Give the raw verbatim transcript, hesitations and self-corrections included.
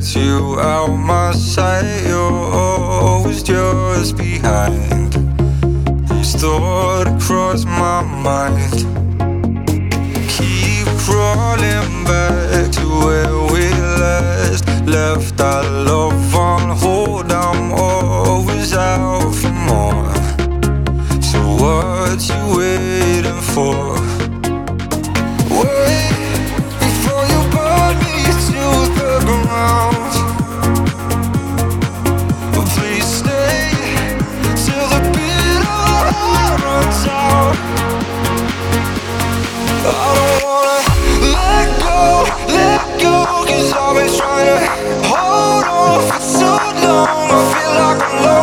with you out my sight, you're always just behind. Each thought across my mind, keep crawling back to where we last left our love on hold. I'm always out for more, so what you waiting for? Wait before you burn me to the ground. Please stay till the beat of our heart runs out. I don't wanna let go, let go, cause I've been trying to hold on for so long. I feel like I'm lost.